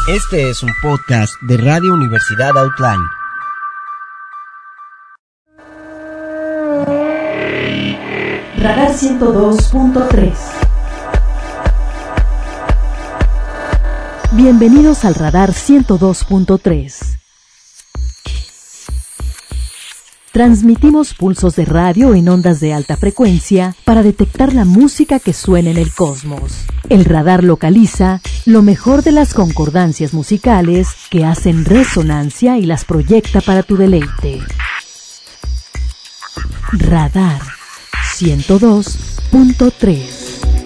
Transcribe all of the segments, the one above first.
Este es un podcast de Radio Universidad Outline. Radar 102.3. Bienvenidos al Radar 102.3. Transmitimos pulsos de radio en ondas de alta frecuencia para detectar la música que suena en el cosmos. El radar localiza lo mejor de las concordancias musicales que hacen resonancia y las proyecta para tu deleite. Radar 102.3.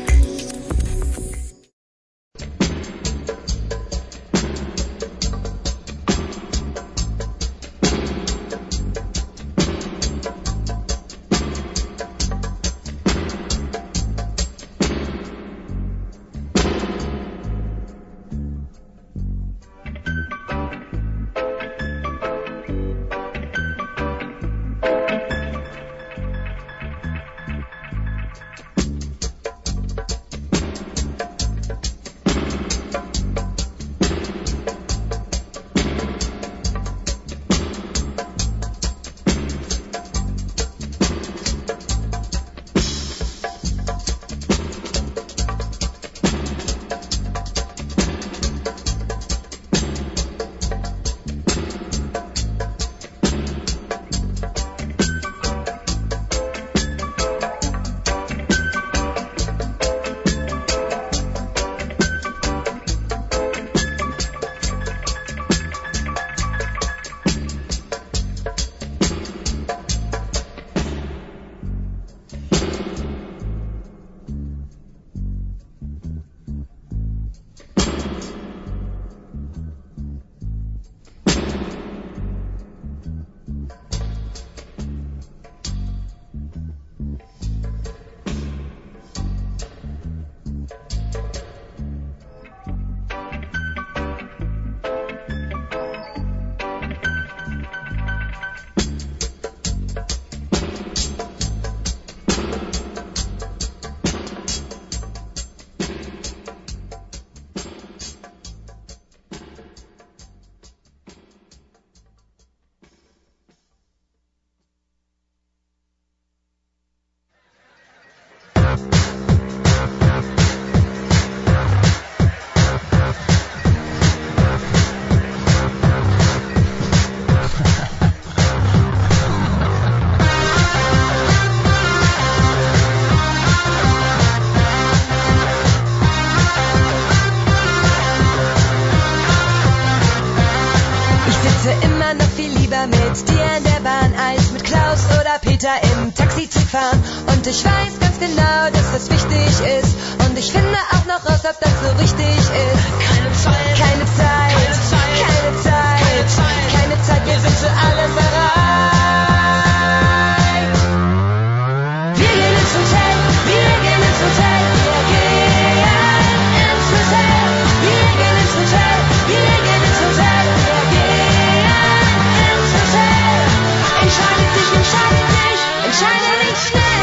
Im Taxi zu fahren und ich weiß ganz genau, dass das wichtig ist und ich finde auch noch raus, ob das so richtig ist. Keine Zeit, keine Zeit, keine Zeit, keine Zeit, keine Zeit, keine Zeit, wir sind für alles bereit. Wir gehen ins Hotel, wir gehen ins Hotel, wir gehen ins Hotel, wir gehen ins Hotel, wir gehen ins Hotel, wir gehen ins Hotel. Entscheide dich, entscheide dich, entscheide dich schnell.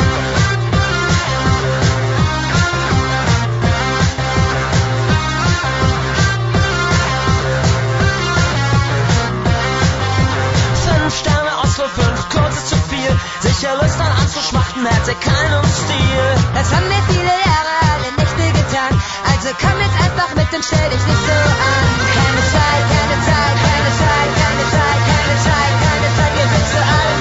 Fünf Sterne, Oslo 5, kurz ist zu viel. Sicher Lust an anzuschmachten, hätte keinen Stil. Das haben wir viele Jahre, alle Nächte getan. Also komm jetzt einfach mit und stell dich nicht so an. Keine Zeit, keine Zeit, keine Zeit, keine Zeit, keine Zeit, keine Zeit, wir sind zu allem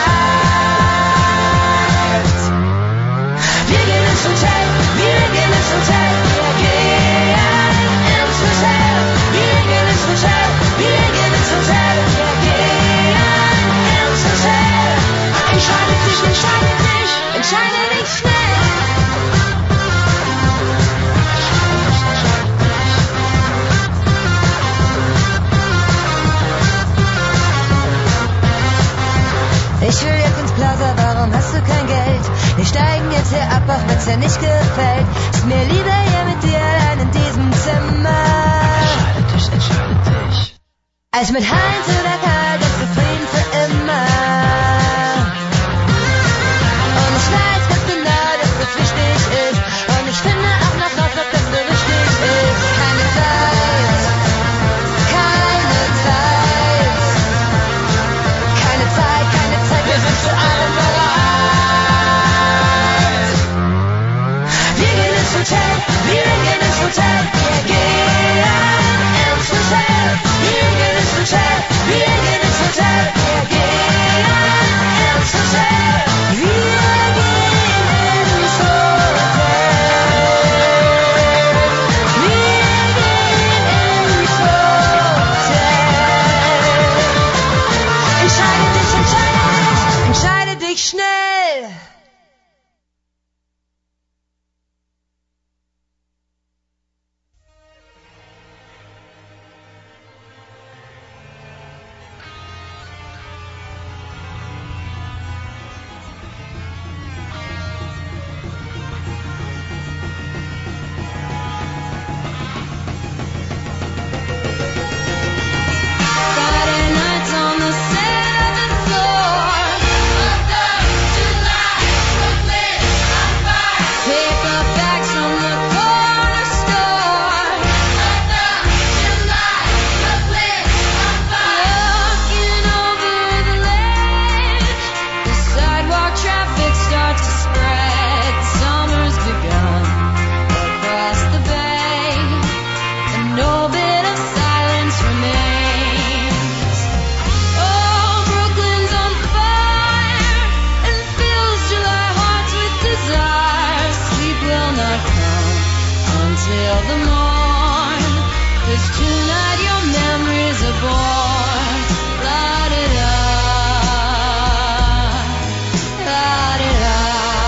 bereit. Wir gehen ins Hotel, wir gehen ins Hotel, wir gehen ins Hotel, wir gehen ins Hotel, wir gehen ins Hotel, wir gehen ins Hotel. Entscheide dich, entscheide dich, entscheide dich schnell. Ich will jetzt ins Plaza, warum hast du kein Geld? Wir steigen jetzt hier ab, auch wenn's dir nicht gefällt. Ist mir lieber hier mit dir allein in diesem Zimmer. Entscheide dich. Als mit Heinz oder Karl, ganz zufrieden für immer. Und ich weiß ganz genau, dass das wichtig ist. Und ich finde auch noch raus, ob das so richtig ist. Keine Zeit, the morn, 'cause tonight your memories are born. La-di-da, la-di-da.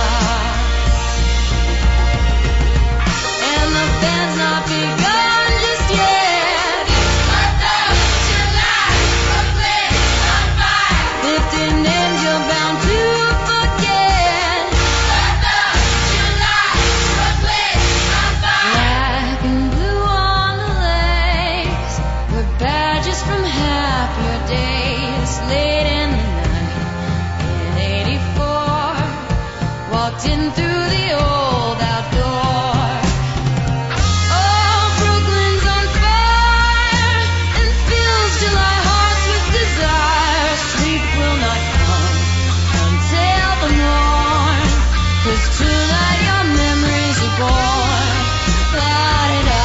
And the band's not begun just yet. But tonight, Brooklyn on fire. Lifting names you're bound to forget. But tonight, Brooklyn on fire. Black and blue on the lakes were badges from happier days. Late in the night in '84, walked in through the old outdoor. Oh, Brooklyn's on fire and fills July hearts with desire. Sleep will not come until the morn, 'cause tonight your memories are born. La-di-da,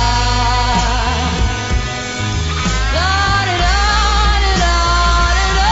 la-di-da, da-da-da-da.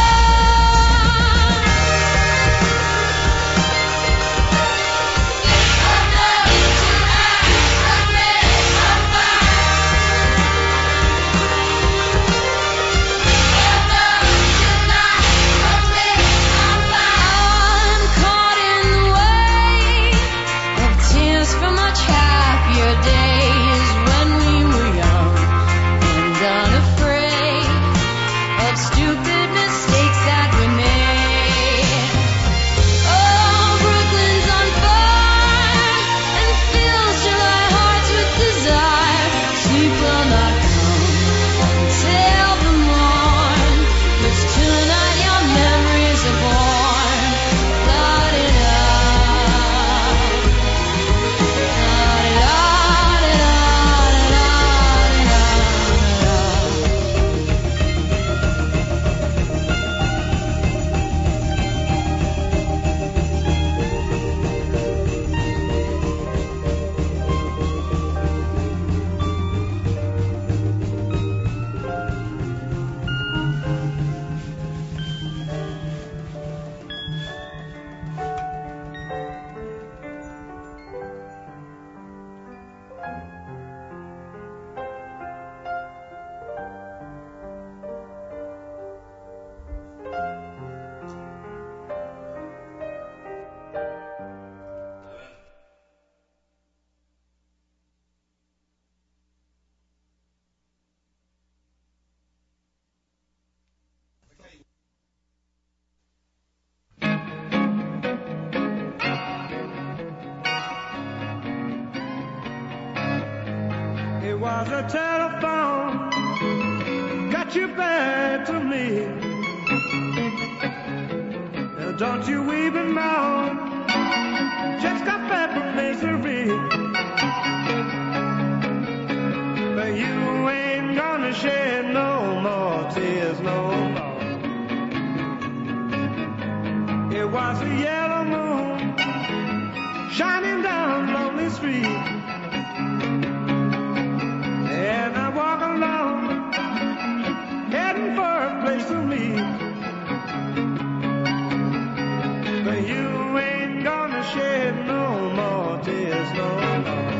I'm caught in the wave of tears from much happier days when we were young and unafraid of stupid mistakes that we made. Oh, Brooklyn's on fire and fills July hearts with desire. Sleep will not come until the morn, 'cause tonight your memories are born. La-di-da, It was a telephone got you back to me. Now don't you even know, just got back from misery. But you ain't gonna shed no more tears no more. It was a yellow moon shining down lonely street. And I walk alone, heading for a place to meet. But you ain't gonna shed no more tears no more.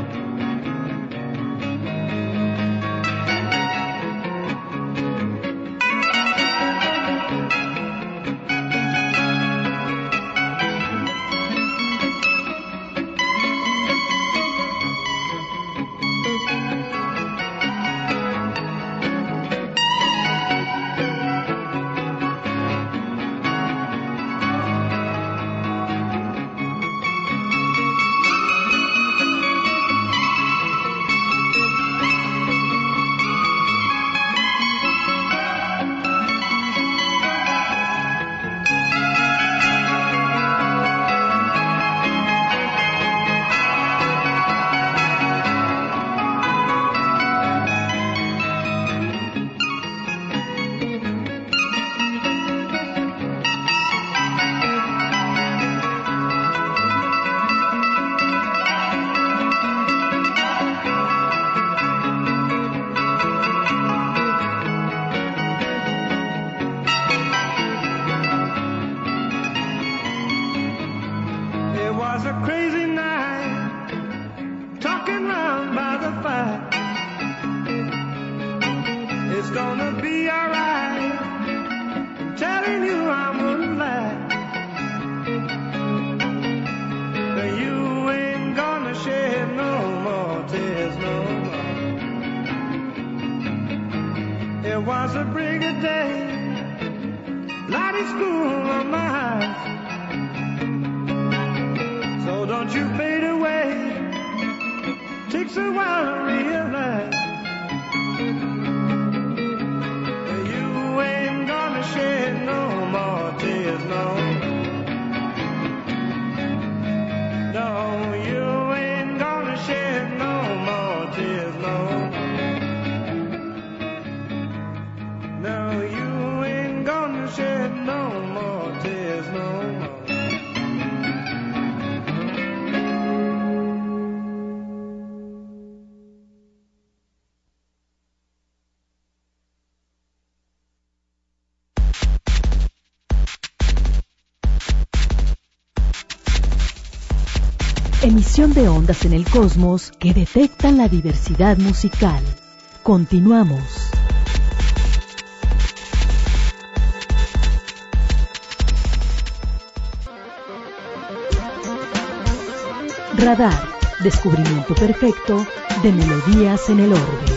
it's gonna be alright. I'm telling you I wouldn't lie. But you ain't gonna shed no more tears no more. It was a bigger day, lighting school on my house. So don't you fade away, takes a while to realize that you ain't gonna shed no more tears, no. No, you ain't gonna shed no more tears, no. No, you ain't gonna shed no more tears, no more. Emisión de ondas en el cosmos que detectan la diversidad musical. Continuamos. Radar, descubrimiento perfecto de melodías en el orbe.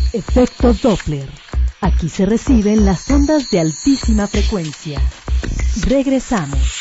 Efecto Doppler. Aquí se reciben las ondas de altísima frecuencia. Regresamos.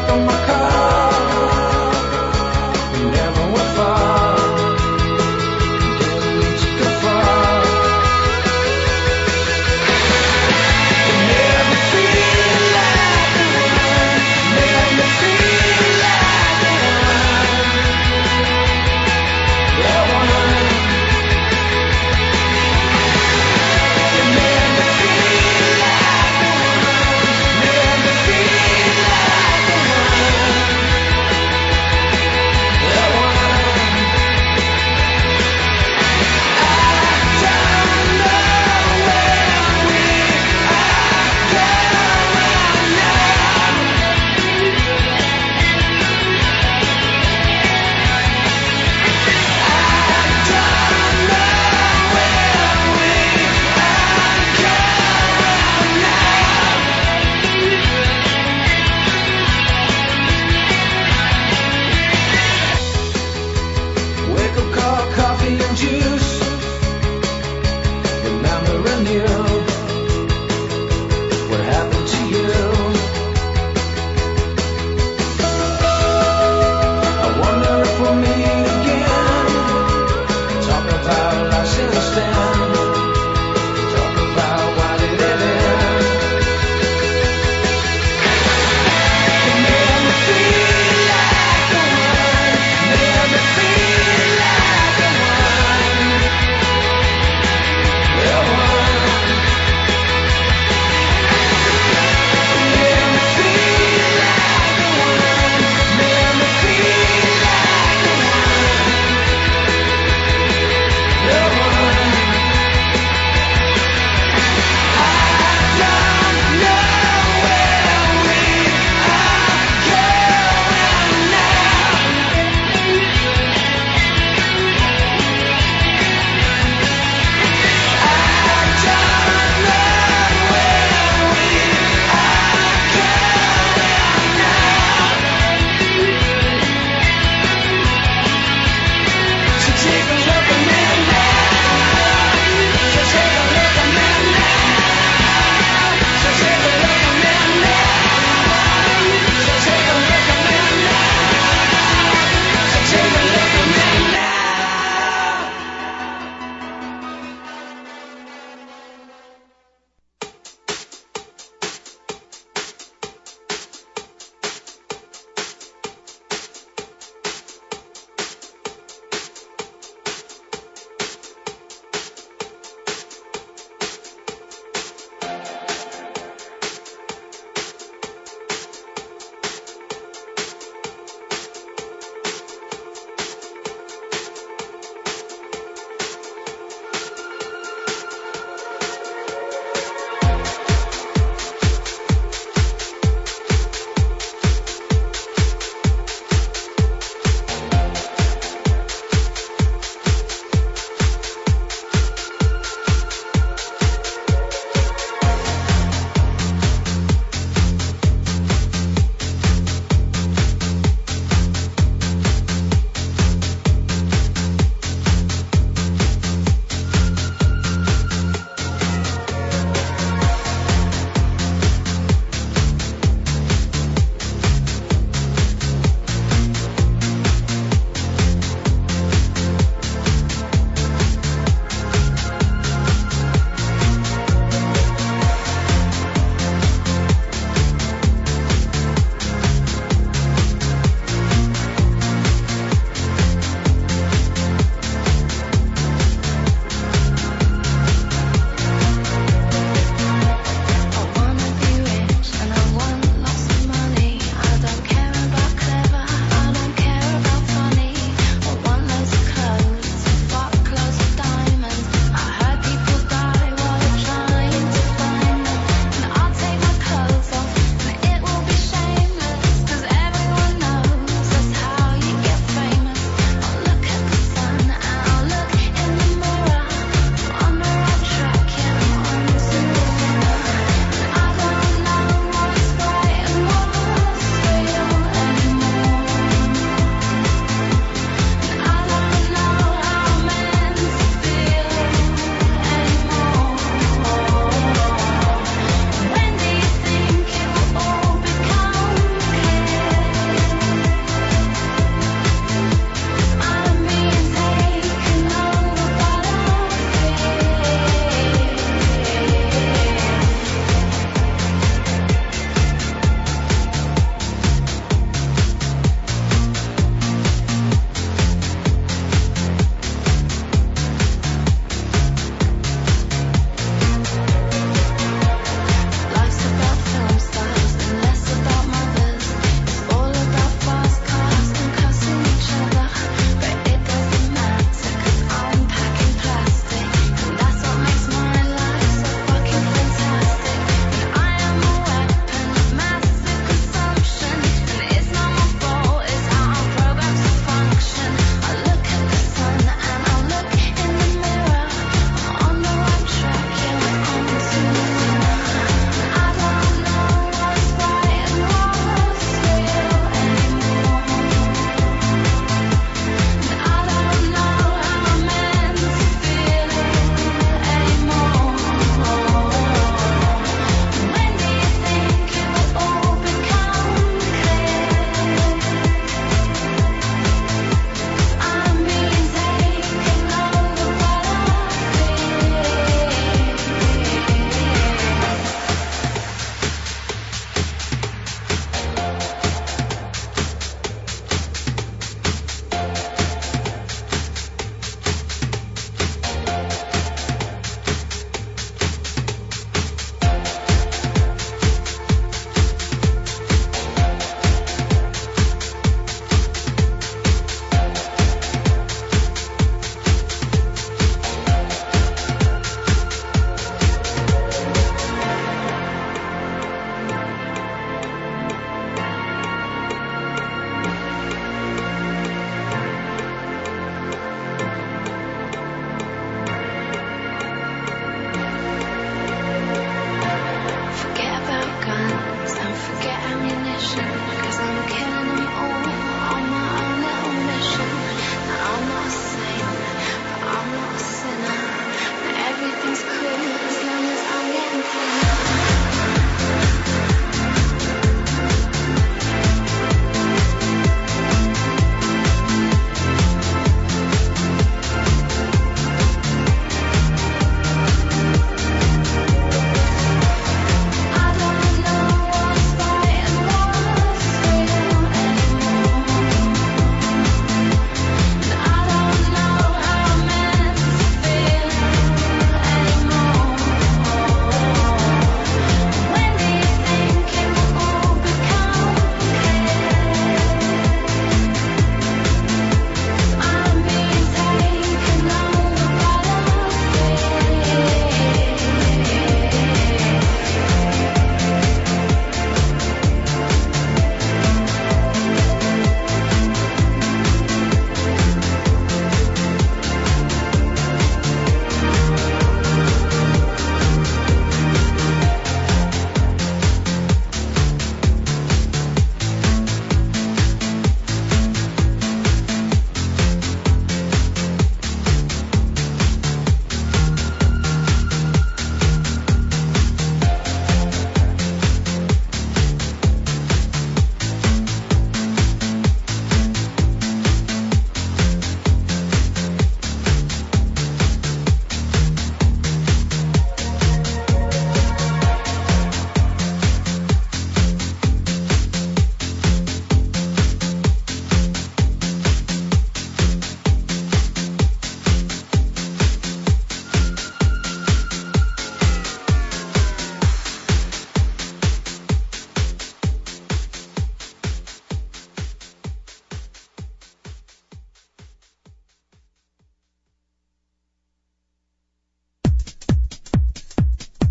stuck on my car. Never went far. Didn't reach too far. It made me feel like the one. Made me feel like the one. The one. It made me feel like the one. Made me feel like the one.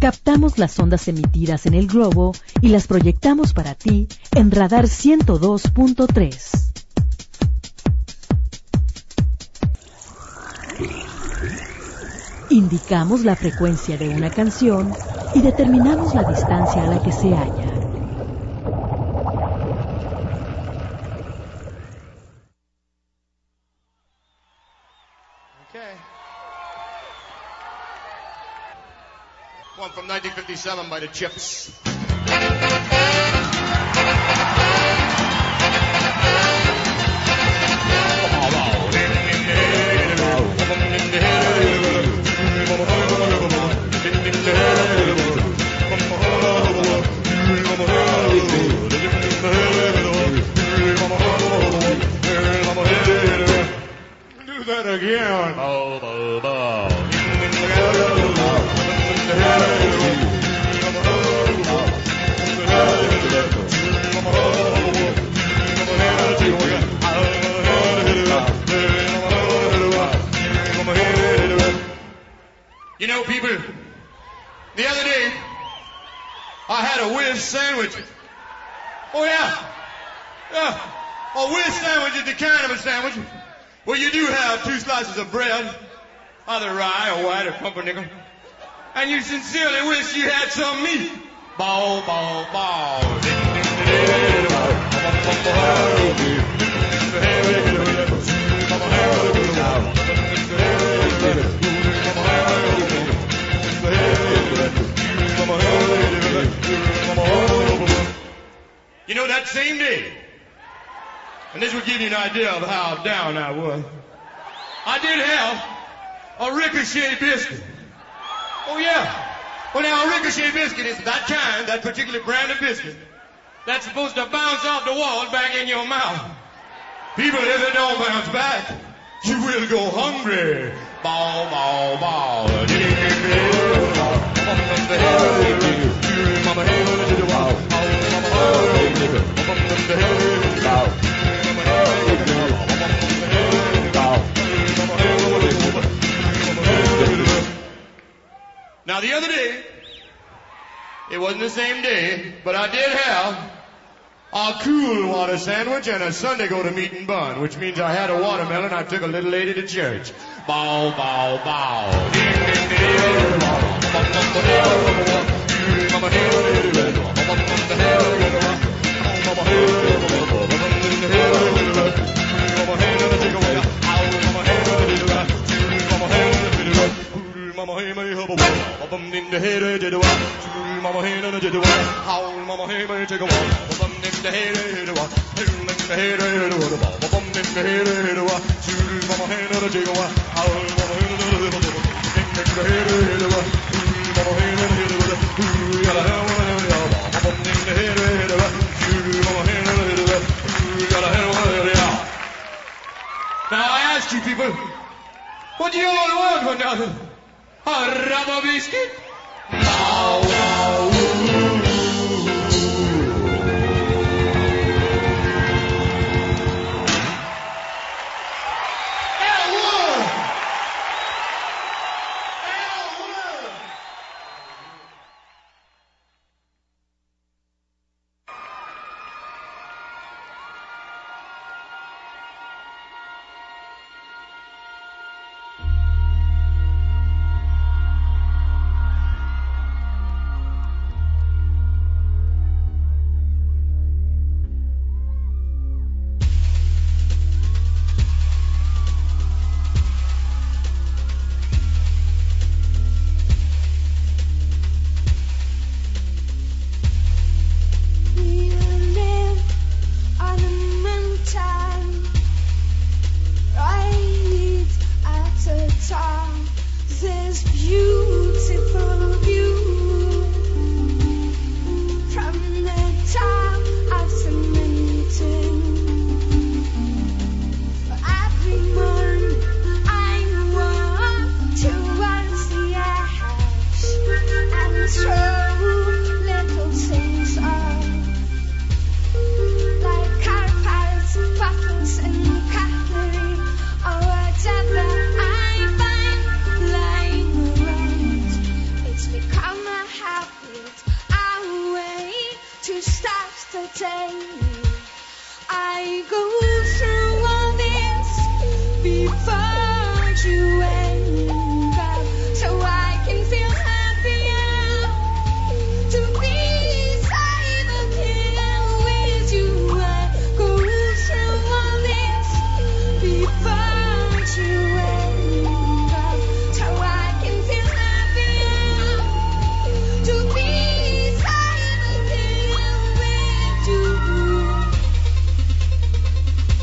Captamos las ondas emitidas en el globo y las proyectamos para ti en Radar 102.3. Indicamos la frecuencia de una canción y determinamos la distancia a la que se halla. Okay. One from 1957 by the Chips. Do that again. Bow, bow, bow. You know, people, the other day, I had a Willis sandwich. Oh, yeah. Yeah. A Willis sandwich is the kind of a sandwich where you do have 2 slices of bread, either rye or white or pumpernickel, and you sincerely wish you had some meat. Bow, bow, bow. You know, that same day, and this will give you an idea of how down I was, I did have a ricochet biscuit. Oh, yeah. Well, now, a ricochet biscuit is that kind, that particular brand of biscuit, that's supposed to bounce off the wall back in your mouth. People, if it don't bounce back, you will go hungry. Bow, bow, bow. Now, the other day, it wasn't the same day, but I did have a cool water sandwich and a Sunday go to meeting bun, which means I had a watermelon. I took a little lady to church. Bow, bow, bow. Mama hey may have a bum in the head did what Mama hey no did what how Mama hey may take a bum in the head did what in the head did what bum in the head did what Mama hey no did what how Mama hey no did what in the head did what Mama hey no did what ya la bum in the head did what Mama hey no did what ya la Now I ask you people, what do you all want for nothing? A rubber biscuit? Bow, bow, yesterday. I go through all this before you end up, so I can feel happier to be beside the hill with you. I go through all this before you end up, so I can feel happier to be beside the hill with you.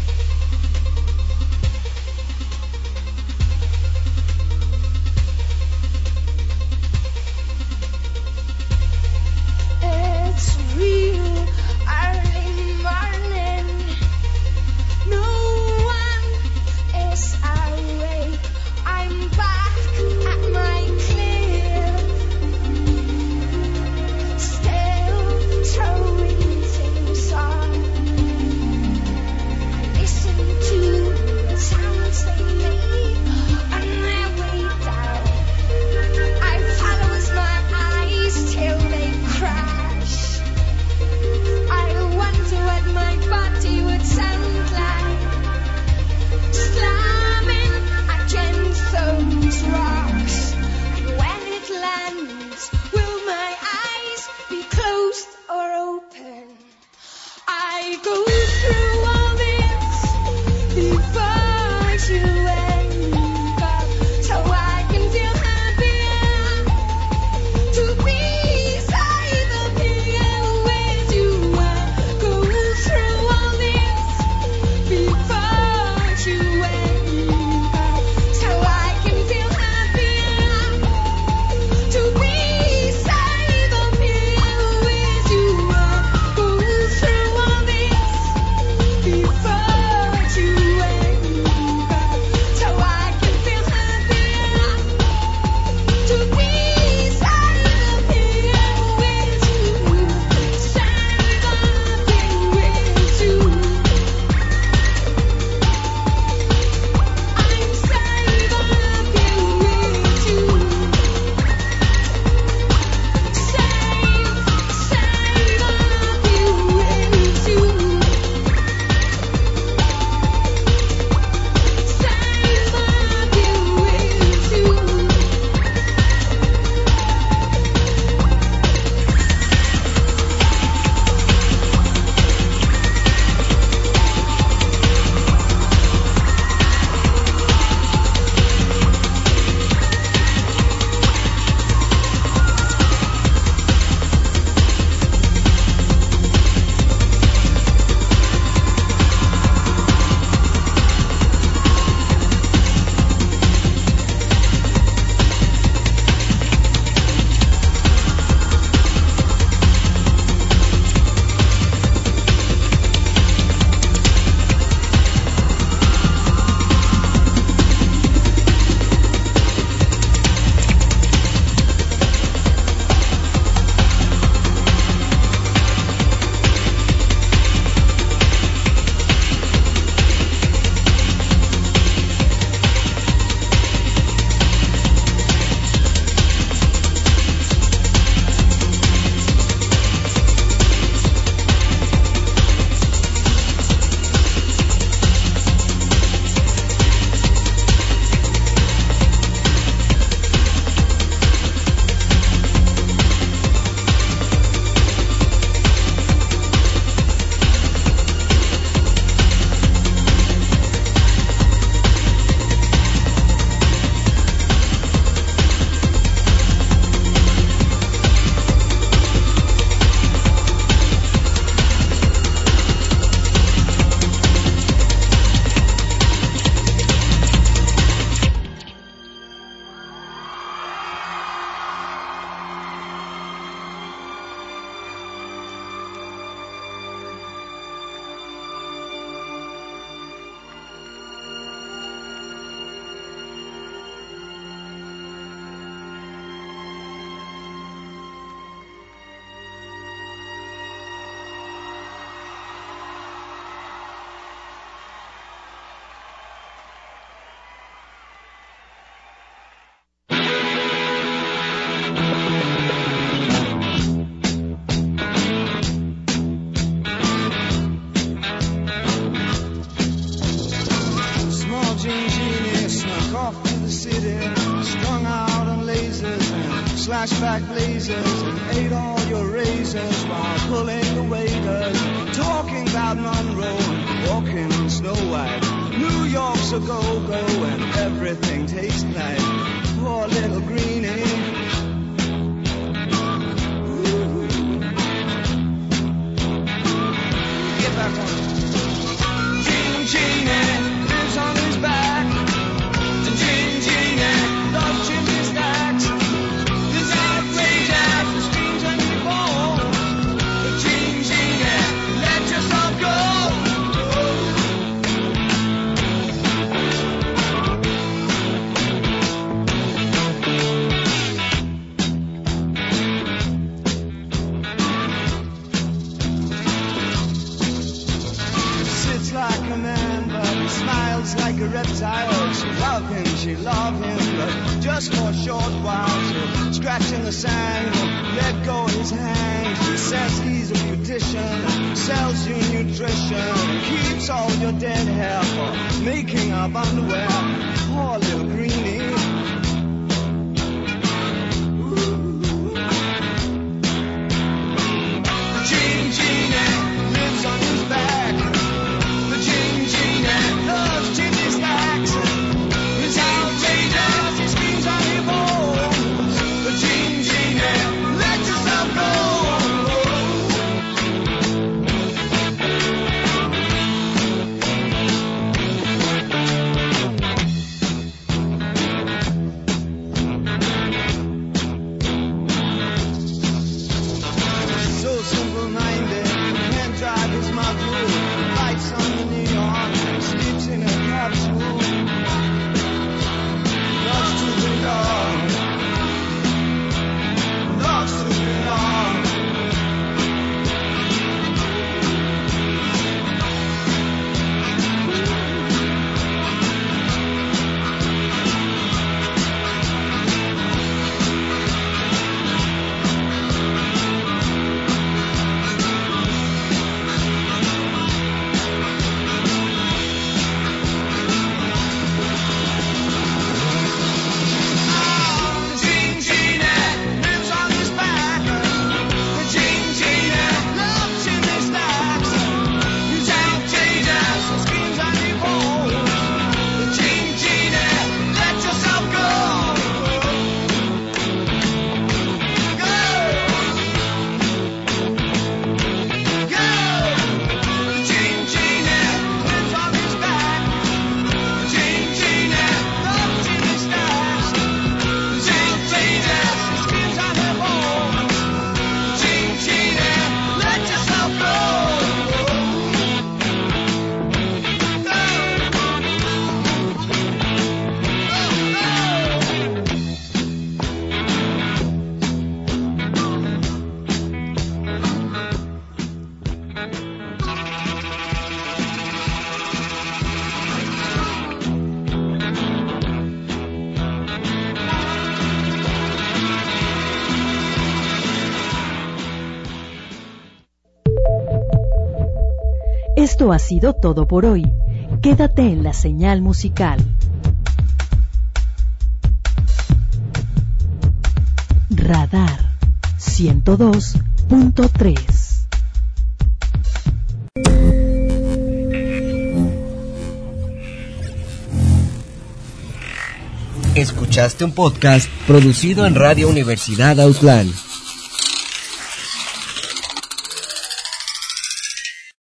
back blazers and ate all your razors while pulling the waiters, talking about Monroe and walking on Snow White. New York's a go-go and everything tastes nice. Poor little greenie. Ooh. Get back on it. Gene Genie lives on his back. Gene Genie loves chimney stacks. His outrageous and screams when he falls. Gene Genie, let yourself go. Like a man, but he smiles like a reptile. She love him, but just for a short while. So scratching the sand, let go of his hand. He says he's a beautician, sells you nutrition, keeps all your dead hair for making up underwear. Poor little greenie. Ooh. The Gene Genie lives on his back. Loves chimney stacks. His outrageous, he screams on your bones. The Gene Genie, let yourself go. So simple-minded, can't drive his mouth. Lights on the neon, sleeps in a capsule. Loves to belong. Loves to belong. Esto ha sido todo por hoy. Quédate en la señal musical. Radar 102.3. Escuchaste un podcast producido en Radio Universidad Autlán.